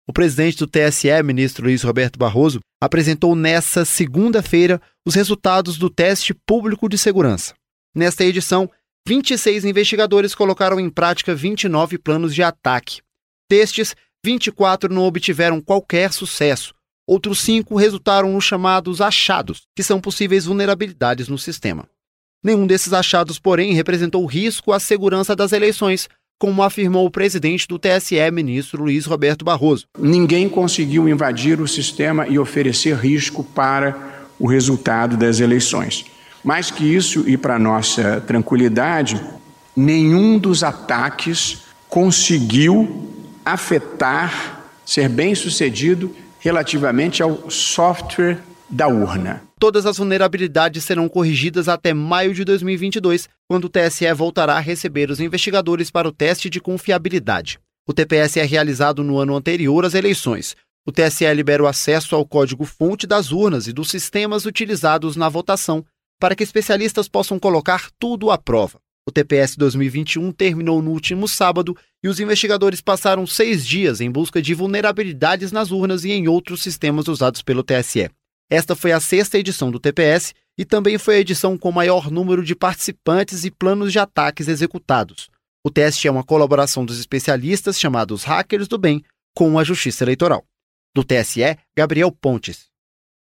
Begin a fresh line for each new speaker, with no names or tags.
O presidente do TSE, ministro Luiz Roberto Barroso, apresentou nesta segunda-feira os resultados do teste público de segurança. Nesta edição, 26 investigadores colocaram em prática 29 planos de ataque. Destes, 24 não obtiveram qualquer sucesso. Outros 5 resultaram nos chamados achados, que são possíveis vulnerabilidades no sistema. Nenhum desses achados, porém, representou risco à segurança das eleições, como afirmou o presidente do TSE, ministro Luiz Roberto Barroso.
Ninguém conseguiu invadir o sistema e oferecer risco para o resultado das eleições. Mais que isso, e para nossa tranquilidade, nenhum dos ataques conseguiu afetar, ser bem-sucedido relativamente ao software da urna.
Todas as vulnerabilidades serão corrigidas até maio de 2022, quando o TSE voltará a receber os investigadores para o teste de confiabilidade. O TPS é realizado no ano anterior às eleições. O TSE libera o acesso ao código-fonte das urnas e dos sistemas utilizados na votação, para que especialistas possam colocar tudo à prova. O TPS 2021 terminou no último sábado e os investigadores passaram 6 dias em busca de vulnerabilidades nas urnas e em outros sistemas usados pelo TSE. Esta foi a 6ª edição do TPS e também foi a edição com maior número de participantes e planos de ataques executados. O teste é uma colaboração dos especialistas chamados Hackers do Bem com a Justiça Eleitoral. Do TSE, Gabriel Pontes.